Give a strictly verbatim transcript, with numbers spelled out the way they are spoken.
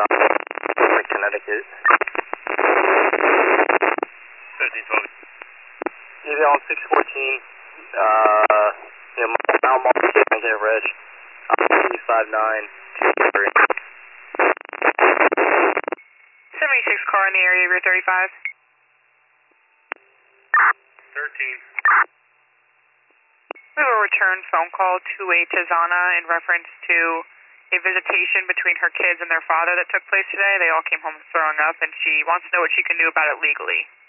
South Connecticut. thirteen twelve. Give you on six fourteen, uh, you know, Mount Marcy, Get Reg, three five nine two three. seventy-six car in the area, rear thirty-five. thirteen. We have a return phone call to a Tizana in reference to a visitation between her kids and their father that took place today. They all came home throwing up, and she wants to know what she can do about it legally.